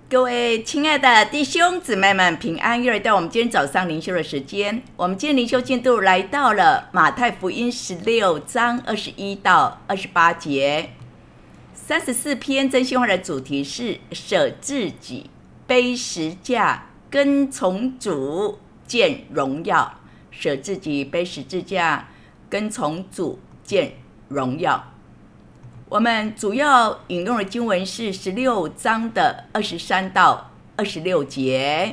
各位亲爱的弟兄姊妹们，平安！又来到我们今天早上灵修的时间。我们今天灵修进度来到了马太福音16章21到28节。34篇真心话的主题是舍自己，背十架，跟从主，见荣耀。舍自己，背十字架，跟从主，见荣耀。我们主要引用的经文是16章的23到26节。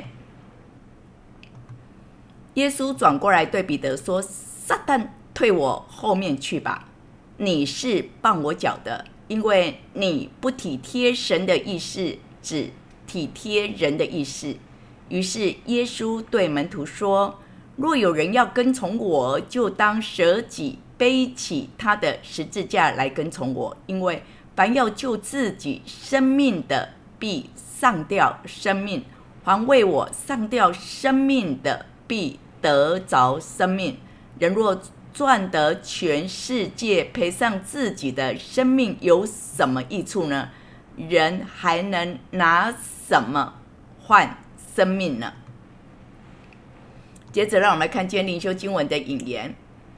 耶稣转过来对彼得说：“撒旦，退我后面去吧！你是绊我脚的，因为你不体贴神的意思，只体贴人的意思。”于是耶稣对门徒说：“若有人要跟从我，就当舍己，背起他的十字架来跟从我。因为凡要救自己生命的，必丧掉生命；凡为我丧掉生命的，必得着生命。人若赚得全世界，赔上自己的生命，有什么益处呢？人还能拿什么换生命呢？”接着让我们来看今天灵修经文的引言。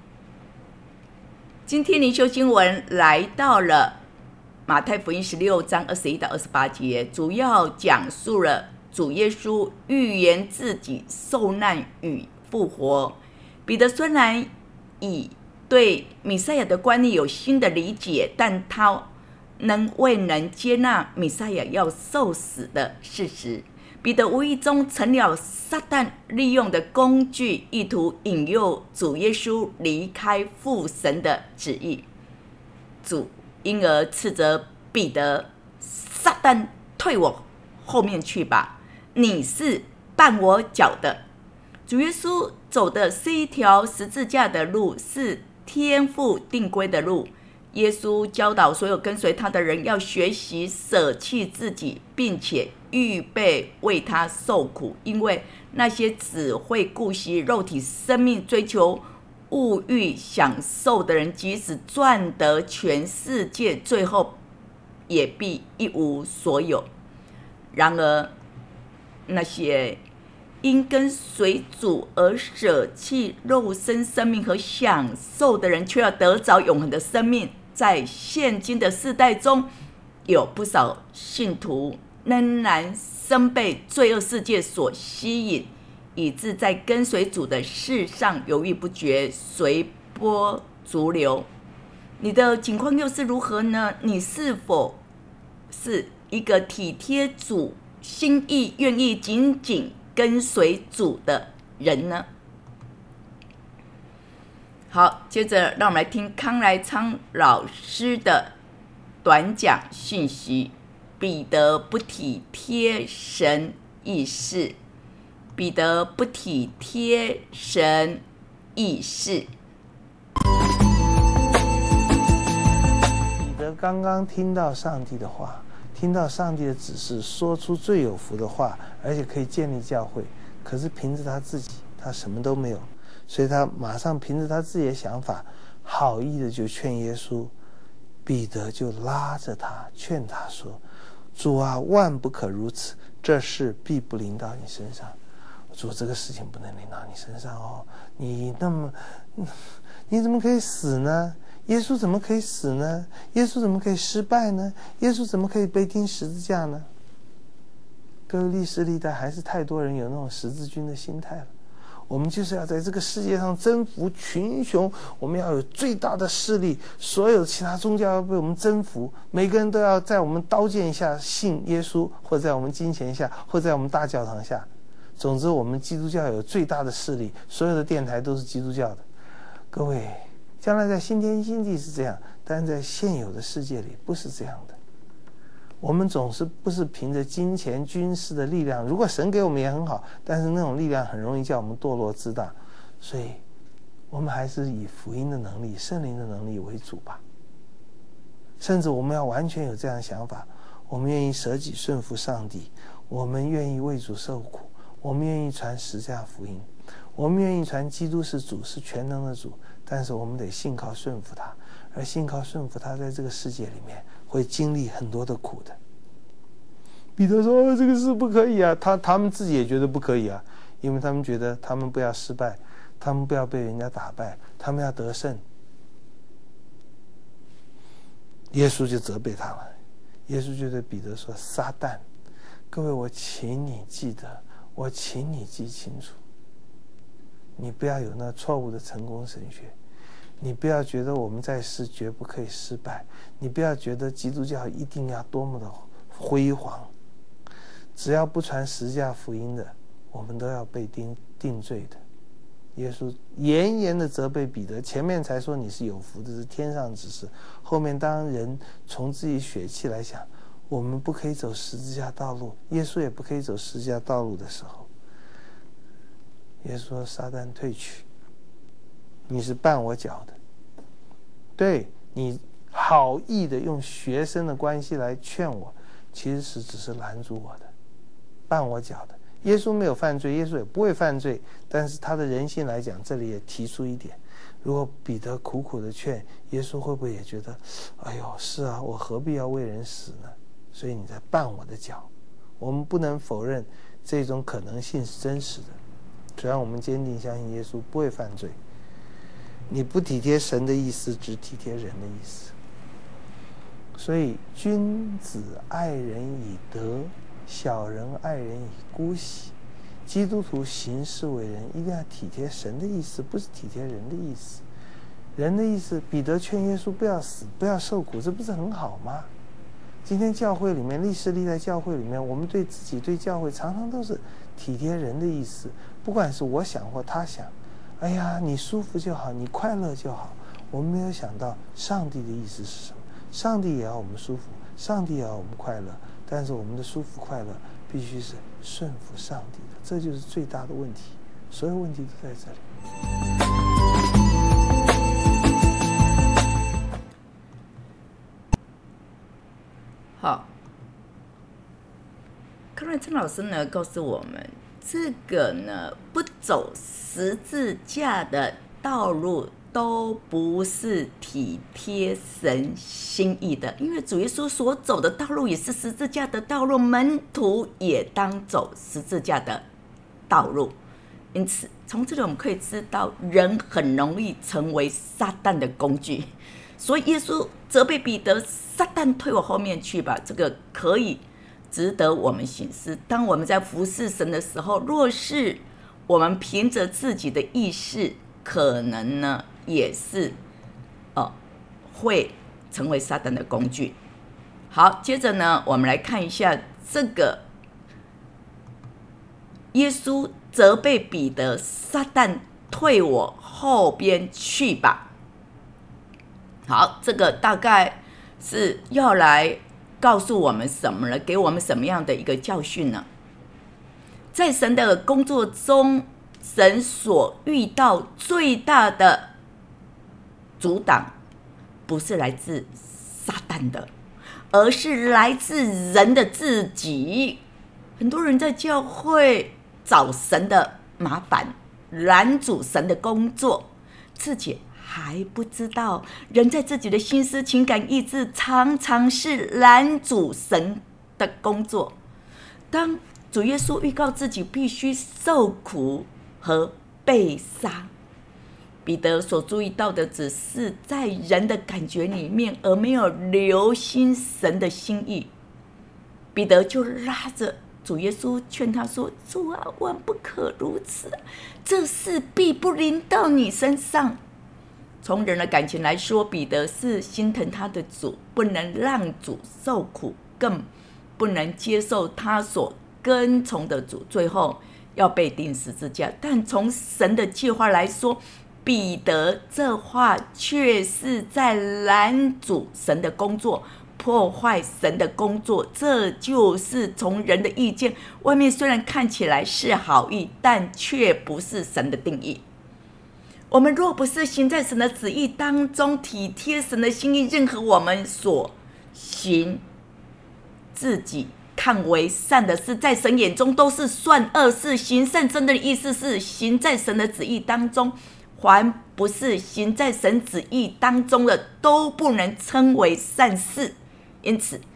今天灵修经文来到了马太福音16章21到28节，主要讲述了主耶稣预言自己受难与复活。彼得虽然已对弥赛亚的观念有新的理解，但他未能接纳弥赛亚要受死的事实。彼得无意中成了撒旦利用的工具，意图引诱主耶稣离开父神的旨意。主因而斥责彼得：“撒旦，退我后面去吧！你是绊我脚的。”主耶稣走的是一条十字架的路，是天父定规的路。耶稣教导所有跟随他的人要学习舍弃自己，并且预备为他受苦，因为那些只会顾惜肉体生命、追求物欲享受的人，即使赚得全世界，最后也必一无所有。然而那些因跟随主而舍弃肉身生命和享受的人，却要得着永恒的生命。在现今的世代中，有不少信徒仍然深被罪恶世界所吸引，以致在跟随主的事上犹豫不决，随波逐流。你的情况又是如何呢？你是否是一个体贴主心意、愿意紧紧跟随主的人呢？好，接着让我们来听康来昌老师的短讲信息：彼得不体贴神意思。彼得不体贴神意思。 彼得刚刚听到上帝的话，听到上帝的指示，说出最有福的话，而且可以建立教会。可是凭着他自己，他什么都没有，所以他马上凭着他自己的想法，好意的就劝耶稣。彼得就拉着他，劝他说：“主啊，万不可如此，这事必不临到你身上。主，这个事情不能临到你身上哦。你怎么可以死呢？耶稣怎么可以死呢？耶稣怎么可以失败呢？耶稣怎么可以被钉十字架呢？”各位，历史历代还是太多人有那种十字军的心态了。我们就是要在这个世界上征服群雄，我们要有最大的势力，所有其他宗教要被我们征服，每个人都要在我们刀剑下信耶稣，或者在我们金钱下，或者在我们大教堂下。总之我们基督教有最大的势力，所有的电台都是基督教的。各位，将来在新天新地是这样，但在现有的世界里不是这样的。我们总是不是凭着金钱军事的力量，如果神给我们也很好，但是那种力量很容易叫我们堕落自大，所以我们还是以福音的能力、圣灵的能力为主吧。甚至我们要完全有这样的想法，我们愿意舍己顺服上帝，我们愿意为主受苦，我们愿意传十架福音，我们愿意传基督是主，是全能的主，但是我们得信靠顺服他，而信靠顺服他在这个世界里面会经历很多的苦的。 彼得说：“这个事不可以啊！”他们自己也觉得不可以啊，因为他们觉得他们不要失败，他们不要被人家打败，他们要得胜。耶稣就责备他了。耶稣就对彼得说：“撒旦，各位，我请你记得，我请你记清楚，你不要有那错误的成功神学。你不要觉得我们在世绝不可以失败，你不要觉得基督教一定要多么的辉煌。只要不传十架福音的，我们都要被定罪的。”耶稣严严的责备彼得，前面才说你是有福的，是天上之事，后面当人从自己血气来想，我们不可以走十字架道路，耶稣也不可以走十字架道路的时候，耶稣说：“撒旦退去，你是绊我脚的。”对，你好意的用学生的关系来劝我，其实是只是拦阻我的，绊我脚的。耶稣没有犯罪，耶稣也不会犯罪，但是他的人性来讲，这里也提出一点，如果彼得苦苦的劝，耶稣会不会也觉得，哎呦，是啊，我何必要为人死呢？所以你在绊我的脚。我们不能否认这种可能性是真实的，虽然我们坚定相信耶稣不会犯罪。你不体贴神的意思，只体贴人的意思。所以君子爱人以德，小人爱人以姑息。基督徒行事为人一定要体贴神的意思，不是体贴人的意思。人的意思，彼得劝耶稣不要死，不要受苦，这不是很好吗？今天教会里面，历世历代教会里面，我们对自己对教会常常都是体贴人的意思，不管是我想或他想，哎呀，你舒服就好，你快乐就好。我们没有想到上帝的意思是什么，上帝也要我们舒服，上帝也要我们快乐，但是我们的舒服快乐必须是顺服上帝的，这就是最大的问题，所有问题都在这里。 好，康瑞珍老师呢告诉我们，这个呢不走十字架的道路都不是体贴神心意的，因为主耶稣所走的道路也是十字架的道路，门徒也当走十字架的道路。因此从这里我们可以知道，人很容易成为撒旦的工具。所以耶稣责备彼得，撒旦退我后面去吧，这个可以值得我们省思。当我们在服侍神的时候，若是我们凭着自己的意识，可能呢也是会成为撒旦的工具。好，接着呢我们来看一下这个耶稣责备彼得，撒旦退我后边去吧。好，这个大概是要来告诉我们什么呢？给我们什么样的一个教训呢？在神的工作中，神所遇到最大的阻挡，不是来自撒旦的，而是来自人的自己。很多人在教会找神的麻烦，拦阻神的工作，自己还不知道，人在自己的心思、情感、意志常常是拦阻神的工作。当主耶稣预告自己必须受苦和被杀，彼得所注意到的只是在人的感觉里面，而没有留心神的心意。彼得就拉着主耶稣劝他说：“主啊，万不可如此，这事必不临到你身上。”从人的感情来说，彼得是心疼他的主，不能让主受苦，更不能接受他所跟从的主最后要被钉十字架。但从神的计划来说，彼得这话却是在拦阻神的工作，破坏神的工作。这就是从人的意见，外面虽然看起来是好意，但却不是神的定义。我们若不是行在神的旨意当中，体贴神的心意，任何我们所行自己看为善的事，在神眼中都是算恶事。行善真的意思是行在神的旨意当中，还不是行在神旨意当中的，都不能称为善事。因此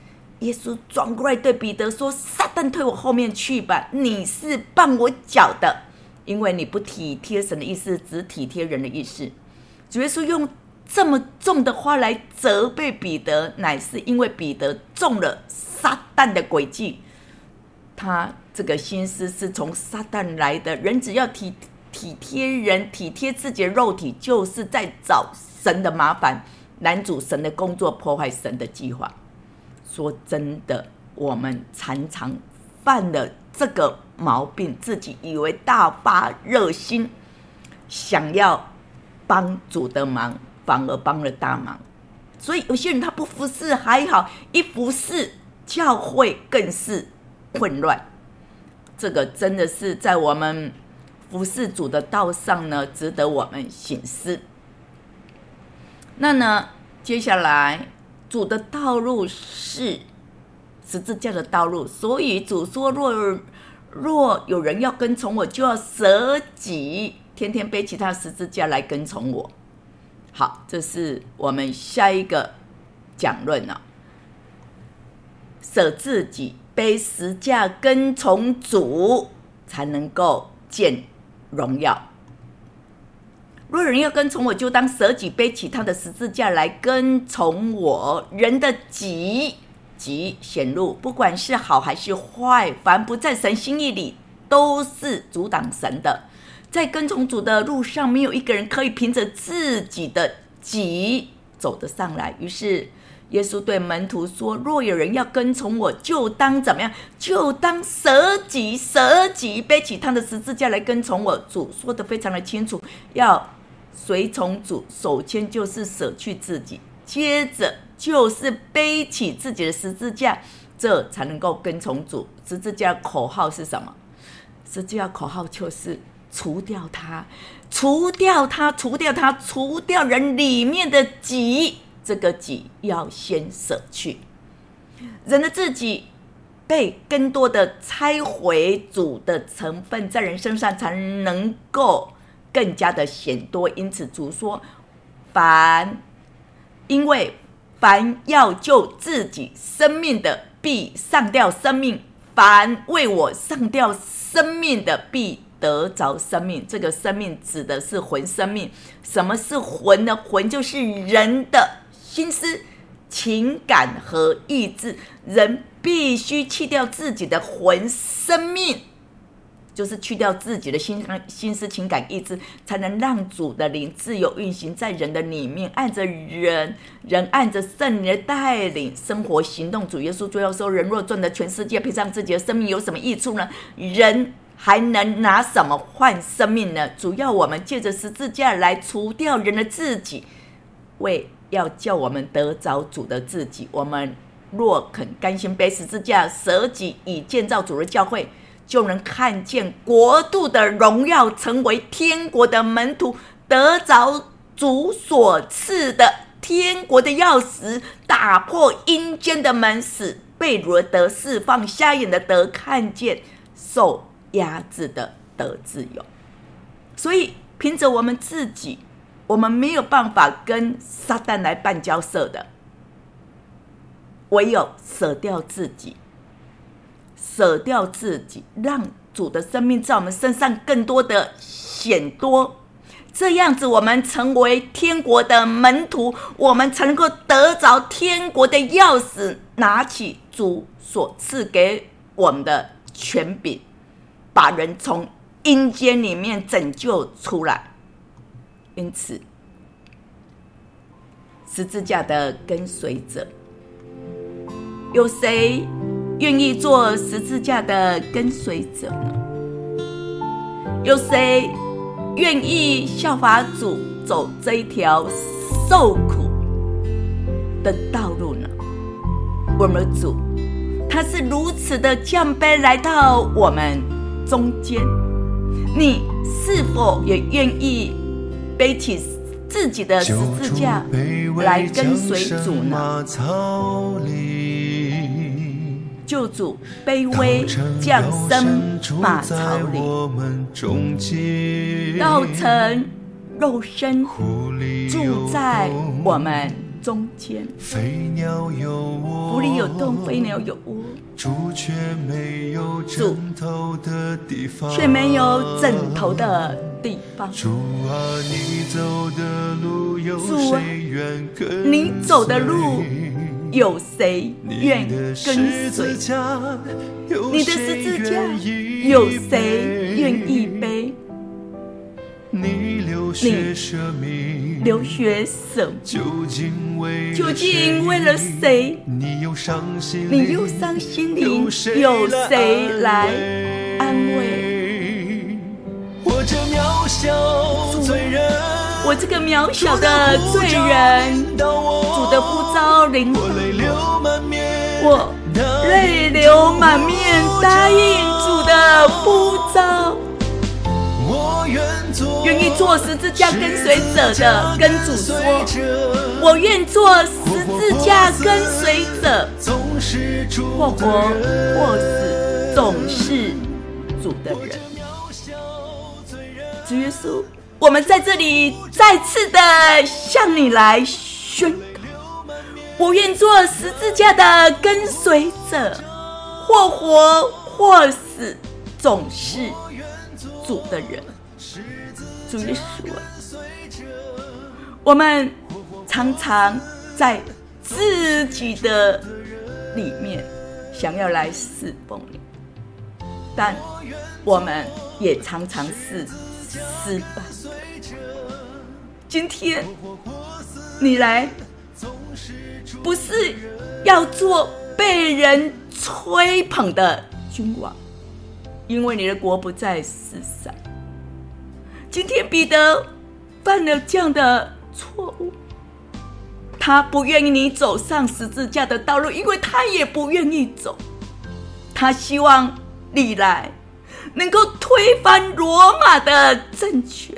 耶稣转过来对彼得说：撒旦退我后面去吧，你是绊我脚的，因为你不体贴神的意思，只体贴人的意思。主耶稣用这么重的话来责备彼得，乃是因为彼得中了撒旦的诡计。他这个心思是从撒旦来的，人只要体贴人，体贴自己的肉体，就是在找神的麻烦，拦阻神的工作，破坏神的计划。说真的，我们常常犯了这个毛病，自己以为大发热心，想要帮主的忙，反而帮了大忙。所以有些人他不服侍还好，一服侍教会更是混乱。这个真的是在我们服侍主的道上呢，值得我们省思。那呢，接下来主的道路是十字架的道路，所以主说若有人要跟从我，就要舍己，天天背起他的十字架来跟从我。好，这是我们下一个讲论了。舍自己，背十架跟从主，才能够见荣耀。若有人要跟从我，就当舍己，背起他的十字架来跟从我。人的己显露，不管是好还是坏，凡不在神心意里，都是阻挡神的。在跟从主的路上，没有一个人可以凭着自己的己走得上来。于是耶稣对门徒说：若有人要跟从我，就当怎么样？就当舍己，背起他的十字架来跟从我。主说得非常的清楚，要随从主，首先就是舍去自己，接着就是背起自己的十字架，这才能够跟从主。十字架口号是什么？十字架口号就是除掉他，除掉人里面的己。这个己要先舍去，人的自己被更多的拆毁，主的成分在人身上才能够更加的显多。因此主说，因为凡要救自己生命的，必上吊生命；凡为我上吊生命的，必得着生命。这个生命指的是魂生命。什么是魂呢？魂就是人的心思、情感和意志。人必须去掉自己的魂生命，就是去掉自己的心思、情感、意志，才能让主的灵自由运行在人的里面，按着人按着圣灵的带领生活行动。主耶稣最后说，人若赚得全世界，赔上自己的生命，有什么益处呢？人还能拿什么换生命呢？主要我们借着十字架来除掉人的自己，为要叫我们得着主的自己。我们若肯甘心背十字架，舍己以建造主的教会，就能看见国度的荣耀，成为天国的门徒，得着主所赐的天国的钥匙，打破阴间的门，使被掳的得释放，瞎眼的得看见，受压制的得自由。所以凭着我们自己，我们没有办法跟撒旦来办交涉的，唯有舍掉自己，让主的生命在我们身上更多的显多。这样子我们成为天国的门徒，我们才能够得着天国的钥匙，拿起主所赐给我们的权柄，把人从阴间里面拯救出来。因此十字架的跟随者，有谁愿意做十字架的跟随者呢？有谁愿意效法主走这一条受苦的道路呢？我们的主他是如此的降卑来到我们中间，你是否也愿意背起自己的十字架来跟随主呢？救主卑微降生马槽里，道成肉身住在我们中间， 飞鸟有窝， 湖里有洞，飞鸟有窝， 主却没有枕头的地方， 却没有枕头的地方。 主啊，你走的路有谁愿跟随？ 你走的路有谁愿跟随？ 你的十字架有谁愿意背？ 你流血舍命，究竟为了谁？你又伤心灵，有谁来安慰？我这渺小罪人， 我这个渺小的罪人，主的呼召临到我，泪流满面，答应主的呼召。愿意做十字架跟随者的，跟主说：我愿做十字架跟随者，或活或死，总是主的人。主耶稣，我们在这里再次的向你来宣告：我愿做十字架的跟随者，或活或死，总是主的人。主耶稣，我们常常在自己的里面想要来侍奉你，但我们也常常是失败的。今天你来，不是要做被人吹捧的君王，因为你的国不在世上。今天彼得犯了这样的错误，他不愿意你走上十字架的道路，因为他也不愿意走。他希望你来能够推翻罗马的政权，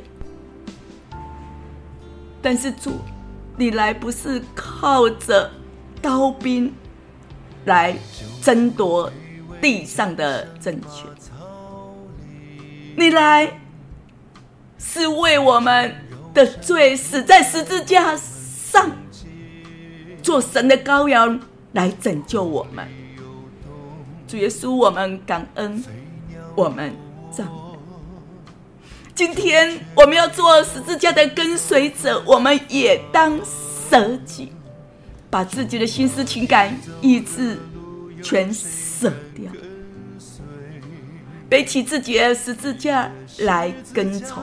但是主，你来不是靠着刀兵来争夺地上的政权，你来是为我们的罪死在十字架上，做神的羔羊来拯救我们。主耶稣，我们感恩，我们赞美。今天我们要做十字架的跟随者，我们也当舍己，把自己的心思、情感、意志全舍掉，背起自己的十字架来跟从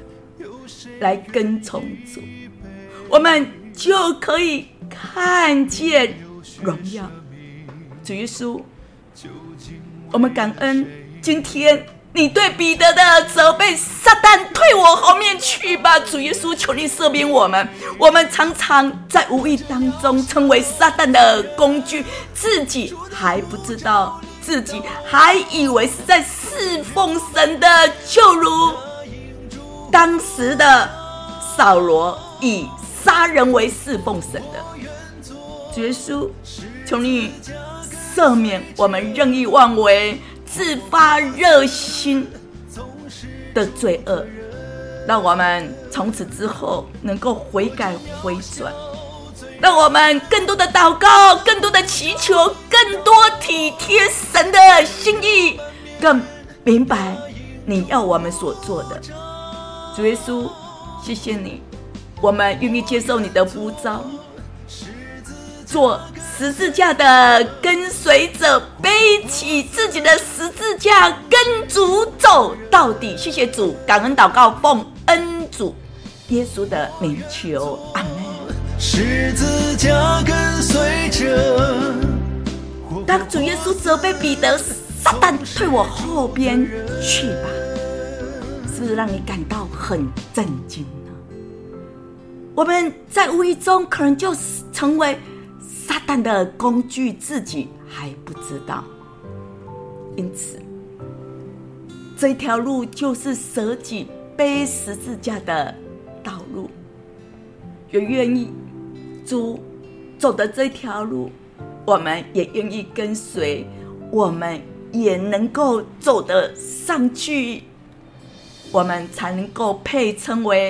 主，我们就可以看见荣耀。主耶稣，我们感恩今天你对彼得的责备，撒旦退我后面去吧。主耶稣，求你赦免我们，我们常常在无意当中成为撒旦的工具，自己还不知道，自己还以为是在侍奉神的，就如当时的扫罗以杀人为侍奉神的。主耶稣，求你赦免我们任意妄为、自发热心的罪恶，让我们从此之后能够悔改回转，让我们更多的祷告，更多的祈求，更多体贴神的心意，更明白你要我们所做的。主耶稣，谢谢你，我们愿意接受你的呼召，做十字架的跟随者，背起自己的十字架跟主走到底。谢谢主，感恩祷告，奉恩主耶稣的名求，阿们。 十字架跟随者， 当主耶稣责备彼得，撒旦退我后边去吧，是不是让你感到很震惊呢？我们在无意中可能就成为撒旦的工具，自己还不知道。因此这条路就是舍己背十字架的道路，也愿意主走的这条路，我们也愿意跟随，我们也能够走得上去，我们才能够配称为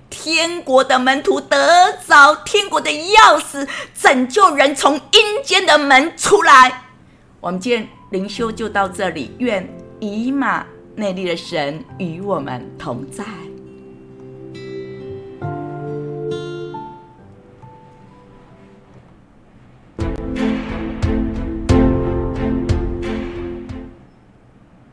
天国的门徒得着天国的钥匙，拯救人从阴间的门出来。我们今天灵修就到这里，愿以马内利的神与我们同在。